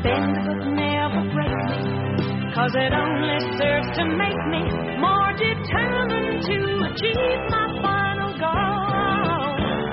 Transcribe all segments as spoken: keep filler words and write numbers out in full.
bend but never break me, 'cause it only serves to make me more determined to achieve my final goal.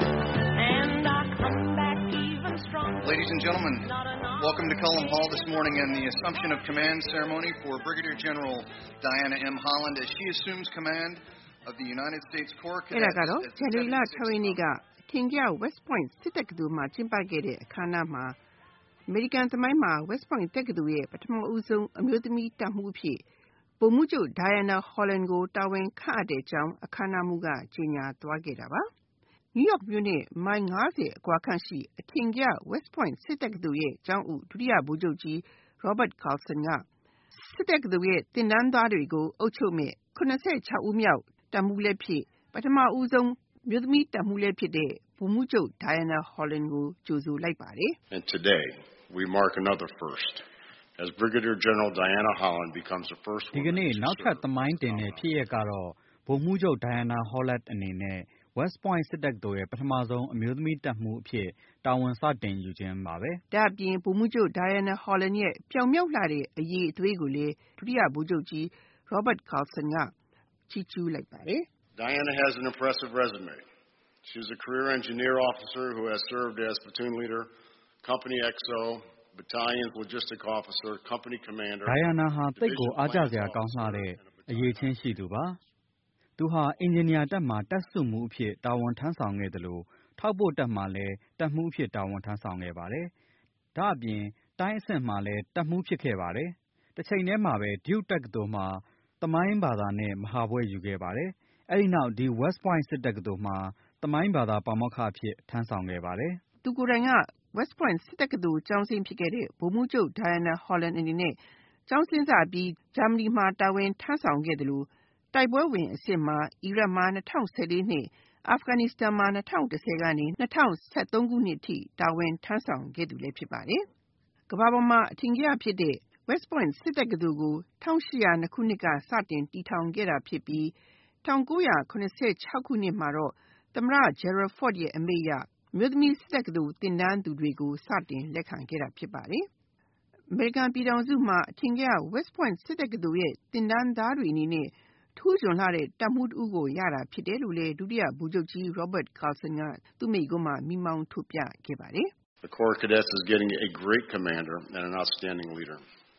And I come back even stronger. Ladies and gentlemen, welcome to Cullom Hall this morning and the Assumption of Command ceremony for Brigadier General Diana M. Holland as she assumes command of the United States Corps Cadets. အဲ့ဒါကတော့ January လ ၆ ရက်နေ့ကထင်ရှား West Point စစ်တက္ကသိုလ်မှာကျင်းပခဲ့တဲ့အခမ်းအနားမှာအမေရိကန်သမိုင်းမှာ West Point တက္ကသိုလ်ရဲ့ပထမဦးဆုံးအမျိုးသမီးတပ်မှူးအဖြစ်ဗိုလ်မှူးချုပ် Diana Holland ကိုတာဝန်ခန့်အပ်တဲ့အကြောင်းအခမ်းအနားမှူးကကြေညာသွားခဲ့တာပါ။ New York မြို့နဲ့မိုင် ၅၀ အကွာခန့်ရှိအထင်ရှား West Point စစ်တက္ကသိုလ်ရဲ့ကျောင်းအုပ်ဒုတိယဗိုလ်ချုပ်ကြီး Robert Carlson ကစစ်တက္ကသိုလ်ရဲ့သင်တန်းသားတွေကိုအုပ်ချုပ်မဲ့၇၆ ဦးမြောက်တပ်မှူးလည်းဖြစ်ပထမဦးဆုံးမြို့သမီးတပ်မှူးလည်းဖြစ်တဲ့ဗိုလ်မှူးချုပ် Diana Holland ကိုကြိုဆိုလိုက်ပါတယ်။ And today we mark another first as Brigadier General Diana Holland becomes the first woman. ဒီကနေ့နောက်ထပ်သမိုင်းတင်တဲ့ဖြစ်ရပ်ကတော့ဗိုလ်မှူးချုပ် Diana Holland အနေနဲ့ West Point စစ်တက္ကသိုလ်ရဲ့ပထမဆုံးအမျိုးသမီးတပ်မှူးအဖြစ်တာဝန်စတင်ယူခြင်းပါပဲ။ဒါ့အပြင်ဗိုလ်မှူးချုပ် Diana Holland ရဲ့ပြောင်မြောက်လှတဲ့အရေးအသွေးကိုလည်းဒုတိယဗိုလ်ချုပ်ကြီး Robert Carlson ကချီးကျူးလိုက်ပါတယ်။ Diana has an impressive resume. She is a career engineer officer who has served as platoon leader, company X O, battalion's logistic officer, company commander. Diana ဟာသိပ်ကိုအားကျစရာကောင်းလှတဲ့အရေးချင်းရှိသူပါ။သူဟာအင်ဂျင်နီယာတပ်မှာတပ်စုမှုအဖြစ်တာဝန်ထမ်းဆောင်ခဲ့တယ်လို့ထောက်ပို့တပ်မှာလည်းတပ်မှုအဖြစ်တာဝန်ထမ်းဆောင်ခဲ့ပါတယ်။ဒါ့အပြင်တိုင်းအဆင့်မှာလည်းတပ်မှုဖြစ်ခဲ့ပါတယ်။တစ်ချိန်တည်းမှာပဲ Duke တက္ကသိုလ်မှာသမိုင်းဘာသာနဲ့မဟာဘွဲ့ယူခဲ့ပါတယ်။အဲဒီနောက်ဒီ West Point စစ်တက္ကသိုလ်မှာသမိုင်းဘာသာပါမောက္ခအဖြစ်ထမ်းဆောင်ခဲ့ပါတယ်။သူကိုယ်တိုင်က West Point စစ်တက္ကသိုလ်ကျောင်းဆင်းဖြစ်ခဲ့တဲ့ဗိုလ်မှူးချုပ် Diana Holland အနေနဲ့ကျောင်းဆင်းစပြီးဂျာမနီမှာတာဝန်ထမ်းဆောင်ခဲ့တယ်လို့တိုက်ပွဲဝင်အဆင့်မှာအီရတ်မှာ၂၀၁၄နှစ်အာဖဂန်နစ္စတန်မှာ၂၀၁၀ကနေ၂၀၁၃ခုနှစ်ထိတာဝန်ထမ်းဆောင်ခဲ့သူလည်းဖြစ်ပါတယ်။ကမ္ဘာပေါ်မှာအထင်ကြီးဖြစ်တဲ့ West Point စစ်တက္ကသိုလ်ကို၁၈၀၂ခုနှစ်ကစတင်တည်ထောင်ခဲ့တာဖြစ်ပြီး၁၉၇၆ခုနှစ်မှာတော့သမ္မတ Gerald Ford ရဲ့အမိန့်အရအမျိုးသမီးစစ်တက္ကသိုလ်သင်တန်းသူတွေကိုစတင်လက်ခံခဲ့တာဖြစ်ပါတယ်။အမေရိကန်ပြည်ထောင်စုမှာအထင်ကြီး West Point စစ်တက္ကသိုလ်ရဲ့သင်တန်းသားတွေအနေနဲ့ထူးချွန်လှတဲ့တပ်မှူးတဦးကိုရတာဖြစ်တယ်လို့လည်းဒုတိယဗိုလ်ချုပ်ကြီး Robert Carlson ကသူ့မိန့်ခွန်းမှာမိမောင်းထုတ်ပြခဲ့ပါတယ်။ The Corps Cadets is getting a great commander and an outstanding leader.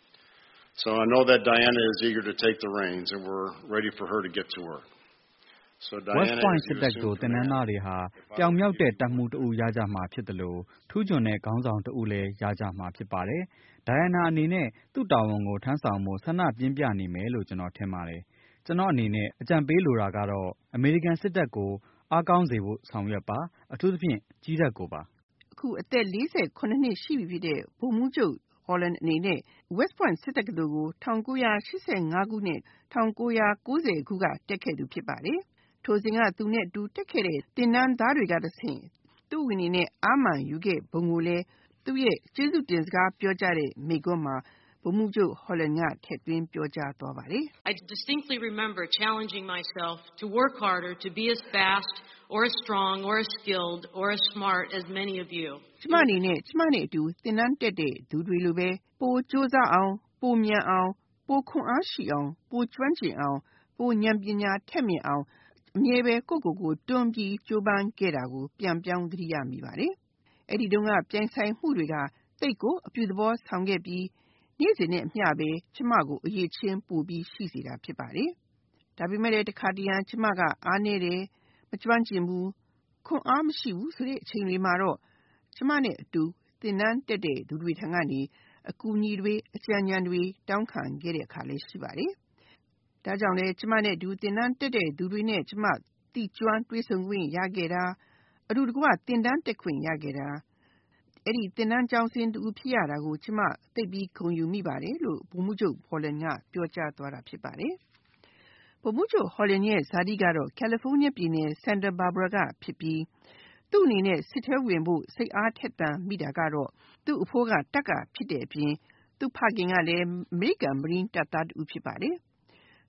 So I know that Diana is eager to take the reins and we're ready for her to get to work. So Diana West Point စစ်တက္ကသိုလ်သင်တန်းသားတွေဟာပြောင်မြောက်တဲ့တပ်မှူးတဦးရကြမှာဖြစ်တယ်လို့ထူးချွန်တဲ့ခေါင်းဆောင်တဦးလည်းရကြမှာဖြစ်ပါတယ်။ Diana အနေနဲ့သူ့တာဝန်ကိုထမ်းဆောင်ဖို့ဆန္ဒပြင်းပြနေမယ်လို့ကျွန်တော်ထင်ပါတယ်။ကျွန်တော်အနေနဲ့အကြံပေးလိုတာကတော့အမေရိကန်စစ်တပ်ကိုအားကောင်းစေဖို့ဆောင်ရွက်ပါအထူးသဖြင့်ကြီးတပ်ကိုပါ။အခုအသက်၄၇နှစ်ရှိပြီဖြစ်တဲ့ဗိုလ်မှူးချုပ် Holland အနေနဲ့ West Point စစ်တက္ကသိုလ်ကို၁၉၈၅ခုနဲ့၁၉၉၀ခုကတက်ခဲ့သူဖြစ်ပါတယ်။ထိုစဉ်ကသူနဲ့အတူတက်ခဲ့တဲ့သင်တန်းသားတွေကတဆင့်သူ့အနေနဲ့အားမှန်ယူခဲ့ပုံကိုလည်းသူ့ရဲ့ကျေးဇူးတင်စကားပြောကြားတဲ့မိန့်ခွန်းမှာဗိုလ်မှူးချုပ် Holland ကထည့်သွင်းပြောကြားသွားပါတယ်။ I distinctly remember challenging myself to work harder to be as fast or as strong or as skilled or as smart as many of you. ကျမအနေနဲ့ကျမနဲ့အတူသင်တန်းတက်တဲ့သူတွေလိုပဲပိုကြိုးစားအောင်ပိုမြန်အောင်ပိုခွန်အားရှိအောင်ပိုကျွမ်းကျင်အောင်ပိုဉာဏ်ပညာထက်မြက်အောင်အမြဲပဲကိုယ့်ကိုယ်ကိုတွန်းပြီးကြိုးပမ်းခဲ့တာကိုပြန်ပြောင်းသတိရမိပါတယ်။အဲ့ဒီတုန်းကပြိုင်ဆိုင်မှုတွေကတိတ်ကိုအပြုသဘောဆောင်ခဲ့ပြီးနေ့စဉ်နဲ့အမျှပဲကျမကိုအရေးချင်းပိုပြီးရှိစေတာဖြစ်ပါတယ်။ဒါပေမဲ့လည်းတစ်ခါတရံကျမကအားနေတယ်မကျွမ်းကျင်ဘူးခွန်အားမရှိဘူးဆိုတဲ့အချိန်တွေမှာတော့ကျမနဲ့အတူသင်တန်းတက်တဲ့သူတွေထံကနေအကူအညီတွေအကြံဉာဏ်တွေတောင်းခံခဲ့တဲ့အခါလည်းရှိပါတယ်။ဒါကြောင့်လည်းကျမနဲ့အတူသင်တန်းတက်တဲ့သူတွေနဲ့ကျမတိကျွမ်းတွေးဆုံခွင့်ရခဲ့တာအတူတကွသင်တန်းတက်ခွင့်ရခဲ့တာအဲ့ဒီသင်တန်းကျောင်းဆင်းသူဖြစ်ရတာကိုကျမသိပြီးဂုဏ်ယူမိပါတယ်လို့ဗိုလ်မှူးချုပ် Holland ကပြောကြားသွားတာဖြစ်ပါတယ်။ဗိုလ်မှူးချုပ် Holland ရဲ့ဇာတိကတော့ California ပြည်နယ် Santa Barbara ကဖြစ်ပြီးသူ့အနေနဲ့စစ်ထဲဝင်ဖို့စိတ်အားထက်သန်မိတာကတော့သူ့အဖိုးကတပ်ကဖြစ်တဲ့အပြင်သူ့ဖခင်ကလည်း American Marine တပ်သားတူဖြစ်ပါတယ်။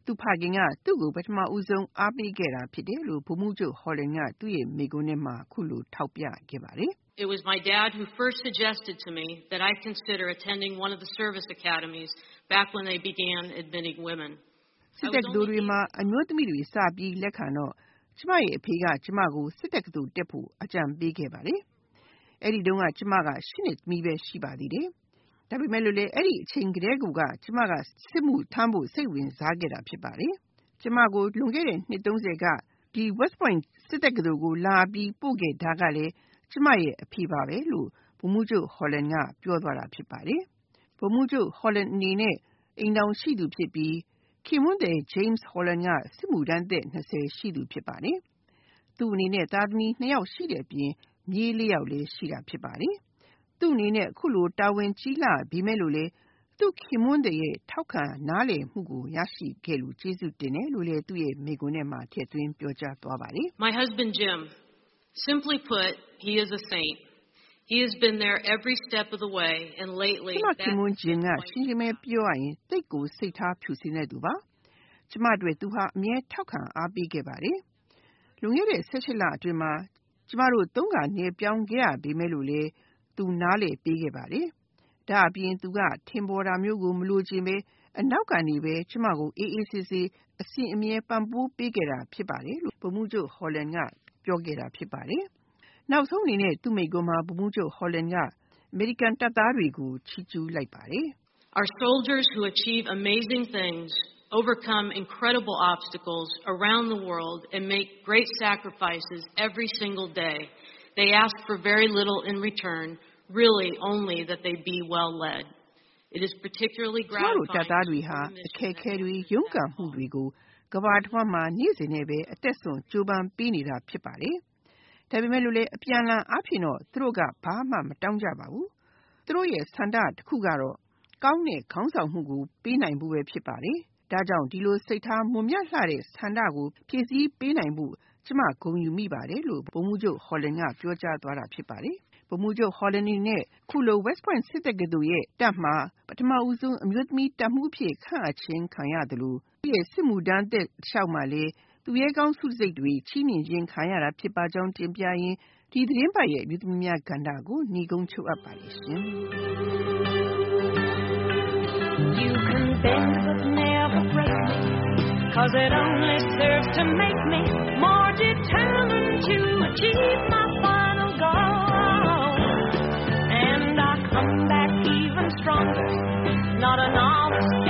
သူဖခင်ကသူ့ကိုပထမဦးဆုံးအားပေးခဲ့တာဖြစ်တယ်လို့ဗိုလ်မှူးချုပ် Holland ကသူ့ရဲ့မိကွန်းထဲမှာခုလိုထောက်ပြခဲ့ပါတယ်။ It was my dad who first suggested to me that I consider attending one of the service academies back when they began admitting women. စစ်တက္ကသိုလ်တွေမှာအမျိုးသမီးတွေစပြီးလက်ခံတော့ကျမရဲ့အဖေကကျမကိုစစ်တက္ကသိုလ်တက်ဖို့အကြံပေးခဲ့ပါတယ်။အဲ့ဒီတုန်းကကျမကရှစ်နှစ်သမီးပဲရှိပါသေးတယ်။ဒါပေမဲ့လို့လေအဲ့ဒီအချိန်ကတည်းကကျမကစစ်မှုထမ်းဖို့စိတ်ဝင်စားခဲ့တာဖြစ်ပါတယ်။ကျမကိုလွန်ခဲ့တဲ့နှစ်သုံးဆယ်ကဒီ West Point စစ်တက္ကသိုလ်ကိုလာပြီးပို့ခဲ့တာကလည်းကျမရဲ့အဖေပါပဲလို့ဗိုလ်မှူးချုပ် Holland ကပြောသွားတာဖြစ်ပါတယ်။ဗိုလ်မှူးချုပ် Holland အနေနဲ့အိမ်ထောင်ရှိသူဖြစ်ပြီးခင်မွန်းတဲ့ James Holland ကစစ်မှုထမ်းသက်နှစ်ဆယ်ရှိသူဖြစ်ပါတယ်။သူ့အနေနဲ့သားသမီးနှစ်ယောက်ရှိတဲ့အပြင်မြေးလေးယောက်လည်းရှိတာဖြစ်ပါတယ်။သူ့အနေနဲ့အခုလိုတာဝန်ကြီးလာပြီးမဲ့လို့လေသူ့ခင်မွန်းတဲ့ရဲ့ထောက်ခံနားလည်မှုကိုရရှိခဲ့လို့ကျေးဇူးတင်တယ်လို့လည်းသူ့ရဲ့မိကွန်းထဲမှာထည့်သွင်းပြောကြားသွားပါတယ်။ My husband Jim, simply put, he is a saint. He has been there every step of the way and lately ကျမခင်မွန်း Jim ကရှင်းရှင်းပဲပြောရရင်တိတ်ကိုစိတ်ထားဖြူစင်တဲ့သူပါ။ကျမတို့သူဟာအမြဲထောက်ခံအားပေးခဲ့ပါတယ်။လွန်ခဲ့တဲ့ဆယ်ရှစ်လအတွင်းမှာကျမတို့သုံးခါနေပြောင်းခဲ့ရပြီးမဲ့လို့လေသူနားလေပေးခဲ့ပါတယ်။ဒါအပြင်သူကထင်ပေါ်တာမျိုးကိုမလိုချင်ပဲအနောက်ကနေပဲကျမကိုအေးအေးဆေးဆေးအစဉ်အမြဲပံ့ပိုးပေးခဲ့တာဖြစ်ပါတယ်လို့ဗိုလ်မှူးချုပ် Holland ကပြောခဲ့တာဖြစ်ပါတယ်။နောက်ဆုံးအနေနဲ့သူ့မိကွန်းမှာဗိုလ်မှူးချုပ် Holland ကအမေရိကန်တပ်သားတွေကိုချီးကျူးလိုက်ပါတယ်။ Our soldiers who achieve amazing things, overcome incredible obstacles around the world and make great sacrifices every single day. They ask for very little in return, really only that they be well led. It is particularly gratifying တပ်သားတွေဟာအခက်အခဲတွေရုန်းကန်မှုတွေကိုကမ္ဘာတစ်ဝန်းမှာနေ့စဉ်နဲ့ပဲအသက်ဆုံးကြိုးပမ်းပေးနေတာဖြစ်ပါတယ်။ဒါပေမဲ့လို့လေအပြန်အလှန်အားဖြင့်တော့သူတို့ကဘာမှမတောင်းကြပါဘူး။သူတို့ရဲ့ဆန္ဒတစ်ခုကတော့ကောင်းတဲ့ခေါင်းဆောင်မှုကိုပေးနိုင်ဖို့ပဲဖြစ်ပါတယ်။ဒါကြောင့်ဒီလိုစိတ်ထားမွန်မြတ်လှတဲ့ဆန္ဒကိုဖြည့်ဆည်းပေးနိုင်ဖို့ကျမဂုဏ်ယူမိပါတယ်လို့ဗိုလ်မှူးချုပ် Holland ကပြောကြားသွားတာဖြစ်ပါတယ်။ဗိုလ်မှူးချုပ် Holland နဲ့ခုလို West Point စစ်တက္ကသိုလ်ရဲ့တပ်မှာပထမဦးဆုံးအမျိုးသမီးတပ်မှူးဖြစ်ခန့်အပ်ခြင်းခံရတယ်လို့သူရဲ့စစ်မှုထမ်းသက်ရှောက်မှာလေသူရဲကောင်းစုစိတ်တွေချီးမြှင့်ခြင်းခံရတာဖြစ်ပါကြောင်းတင်ပြရင်းဒီသတင်းပတ်ရဲ့အမျိုးသမီးများကဏ္ဍကိုညီကုန်းချုပ်အပ်ပါလိမ့်ရှင်။ You can bend but never break me, 'cause it only serves to make me more determined to achieve my final goal. And I come back even stronger, not a novice